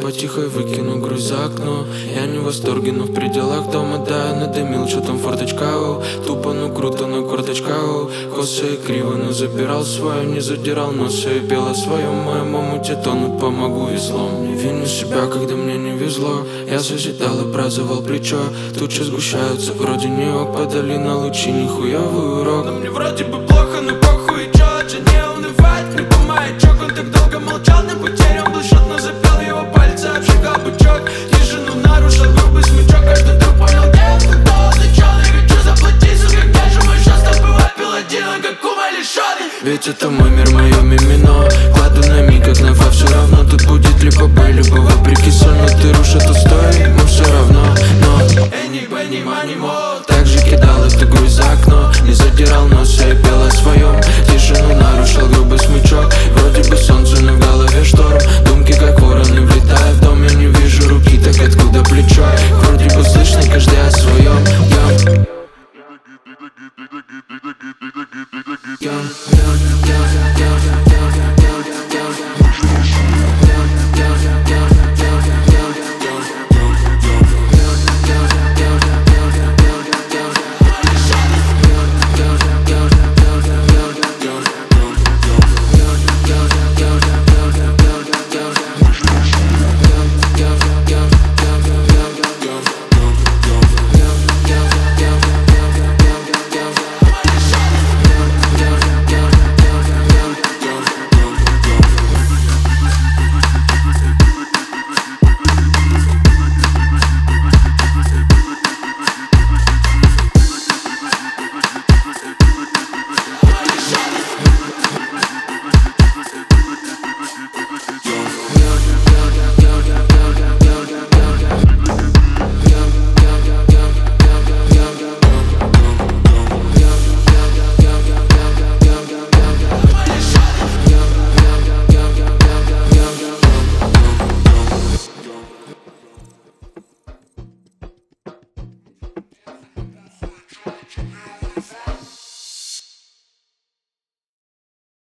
снова тихо выкину груз за окно. Я не в восторге, но в пределах дома, да, я надымил, что там форточка, тупо, ну круто, на корточках, косо и криво, но забирал свое, не задирал носа и пел о своем. Моя мама тебе тонут, помогу веслом. Не виню себя, когда мне не везло. Я созидал и праздновал плечо. Тучи сгущаются, вроде нее подали на лучи нихуевый урок. Но мне вроде бы плохо, но похуй, и чё, же не унывать, не помаячок. Он так долго молчал, на потерям был счет, но запел его пальцы, обжигал бычок. Тишину нарушил грубый смычок, каждый вдруг понял, где я тут голодный чел. Я хочу заплатить, сука, где же мой счет? С тобой выпил один, как кума лишённый. Ведь это мой мир, моё мимино. Кладу на миг, как на фа, все равно тут будет либо бой, либо вопреки соль. Но ты рушит устой, но все равно, но Энни, Бенни, Мани, Мо. Так же кидал эту грусть за окно, не задирал носа и пел о своем. Тишину нарушил грубый смычок.